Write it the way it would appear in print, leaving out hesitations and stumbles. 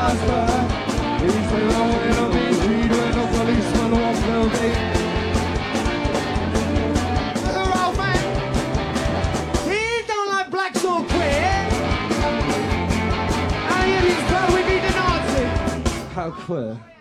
Strasbourg. He said, I wanted to be Peter and the policeman walked the way. The old man, he don't like blacks or queer. And yet he's proud we beat the Nazis. How queer.